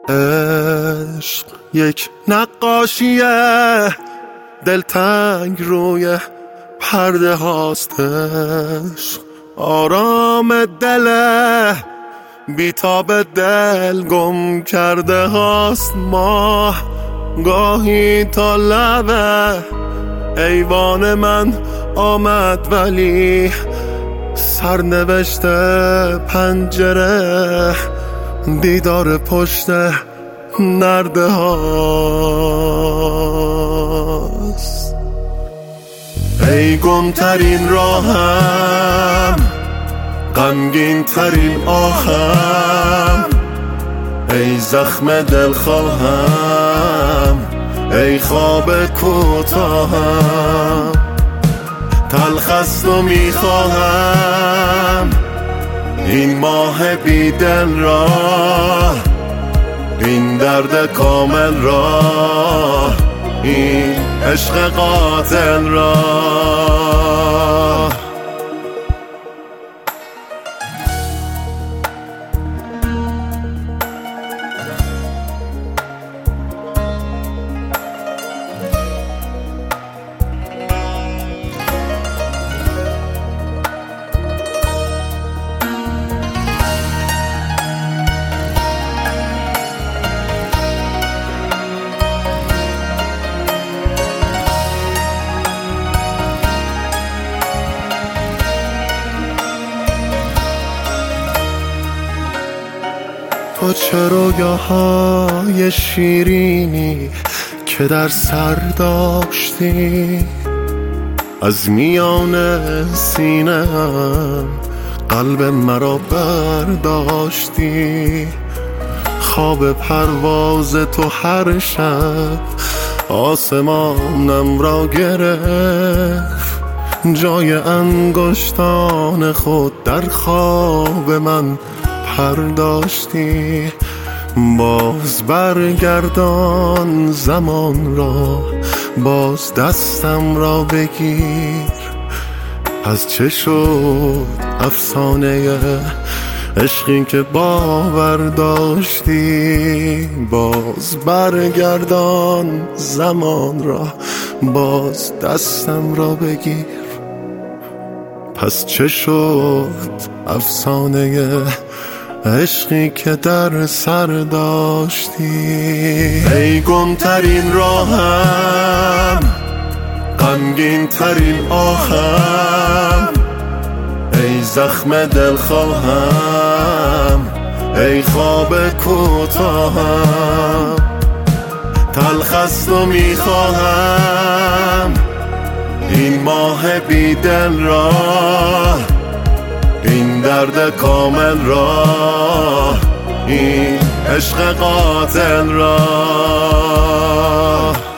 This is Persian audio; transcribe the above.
عشق یک نقاشیه دلتنگ روی پرده هاستش، آرام دل بیتاب دل گم کرده هاست. ماه گاهی تا لبه ایوان من آمد ولی سرنوشت پنجره دیدار پشت نرده هاست. ای گمترین راهم، غمگین ترین آهم، ای زخم دلخواهم، ای خواب کوتاهم، تلخست و میخواهم این ماه بی دل را، این درد کامل را، این عشق قاتل را. تو چه رویاهای شیرینی که در سر داشتی، از میان سینه‌ام قلب مرا برداشتی. خواب پرواز تو هر شب آسمانم را گرفت، جای انگشتان خود در خواب من پرداشتی. باز برگردان زمان را، باز دستم را بگیر. از چه شد افسانه عشقی که باور داشتی؟ باز برگردان زمان را، باز دستم را بگیر. پس چه شد افسانه عشقی که در سر داشتی؟ ای گمترین راهم، غمگین ترین آهم، ای زخم دلخواهم، ای خواب کوتاهم، تلخست و میخواهم این ماه بی دل را، این درد کامل را، این عشق قاتل را.